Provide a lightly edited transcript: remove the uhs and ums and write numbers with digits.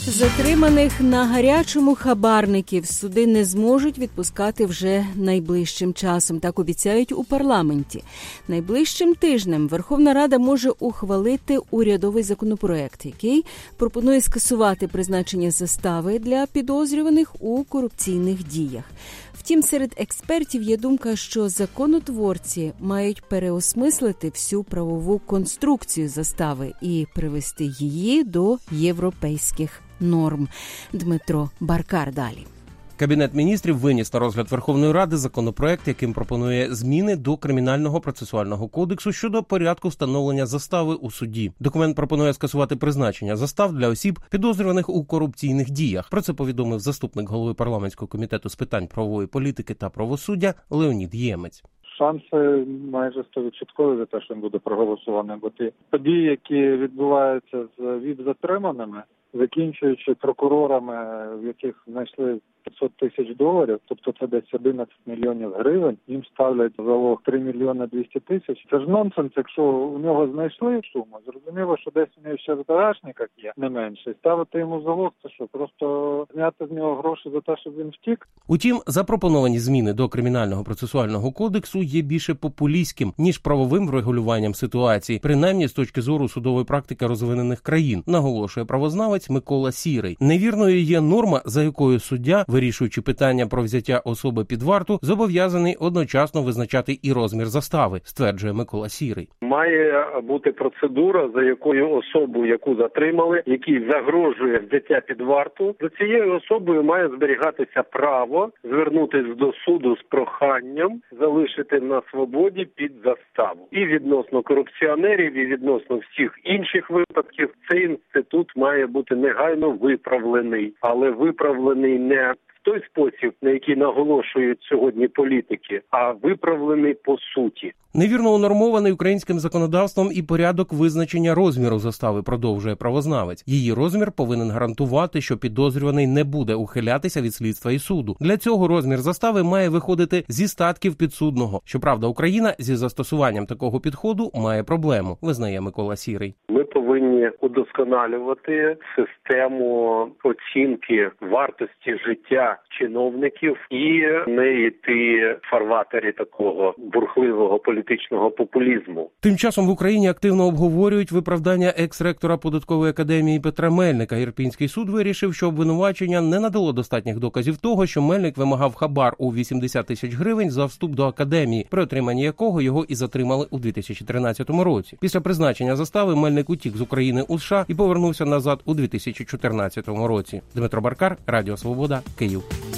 Затриманих на гарячому хабарників суди не зможуть відпускати вже найближчим часом. Так обіцяють у парламенті. Найближчим тижнем Верховна Рада може ухвалити урядовий законопроект, який пропонує скасувати призначення застави для підозрюваних у корупційних діях. Втім, серед експертів є думка, що законотворці мають переосмислити всю правову конструкцію застави і привести її до європейських норм. Дмитро Баркар далі. Кабінет міністрів виніс на розгляд Верховної Ради законопроект, яким пропонує зміни до Кримінального процесуального кодексу щодо порядку встановлення застави у суді. Документ пропонує скасувати призначення застав для осіб, підозрюваних у корупційних діях. Про це повідомив заступник голови парламентського комітету з питань правової політики та правосуддя Леонід Ємець. Шанси майже 100% за те, що він буде проголосований, бо ті події, які відбуваються з ВІП-затриманими, закінчуючи прокурорами, в яких знайшли $500 тисяч, тобто це десь 11 мільйонів гривень, їм ставлять залог 3 мільйони 200 тисяч. Це ж нонсенс, якщо у нього знайшли суму, зрозуміло, що десь у нього ще в загашниках є не менше. Ставити йому залог, це що, просто зняти з нього гроші за те, щоб він втік? Утім, запропоновані зміни до Кримінального процесуального кодексу є більше популістським, ніж правовим врегулюванням ситуації, принаймні з точки зору судової практики розвинених країн, наголошує правознавець Микола Сірий. Невірною є норма, за якою суддя, вирішуючи питання про взяття особи під варту, зобов'язаний одночасно визначати і розмір застави, стверджує Микола Сірий. Має бути процедура, за якою особу, яку затримали, який загрожує взяття під варту, за цією особою має зберігатися право звернутися до суду з проханням залишити на свободі під заставу. І відносно корупціонерів, і відносно всіх інших випадків цей інститут має бути негайно виправлений, але виправлений не в той спосіб, на який наголошують сьогодні політики, а виправлений по суті. Невірно унормований українським законодавством і порядок визначення розміру застави, продовжує правознавець. Її розмір повинен гарантувати, що підозрюваний не буде ухилятися від слідства і суду. Для цього розмір застави має виходити зі статків підсудного. Щоправда, Україна зі застосуванням такого підходу має проблему, визнає Микола Сірий. Ми повинні удосконалювати систему оцінки вартості життя чиновників і не йти в фарватері такого бурхливого політичного популізму. Тим часом в Україні активно обговорюють виправдання екс-ректора Податкової академії Петра Мельника. Ірпінський суд вирішив, що обвинувачення не надало достатніх доказів того, що Мельник вимагав хабар у 80 тисяч гривень за вступ до академії, при отриманні якого його і затримали у 2013 році. Після призначення застави Мельник утік з України у США і повернувся назад у 2014 році. Дмитро Баркар, Радіо Свобода, Київ.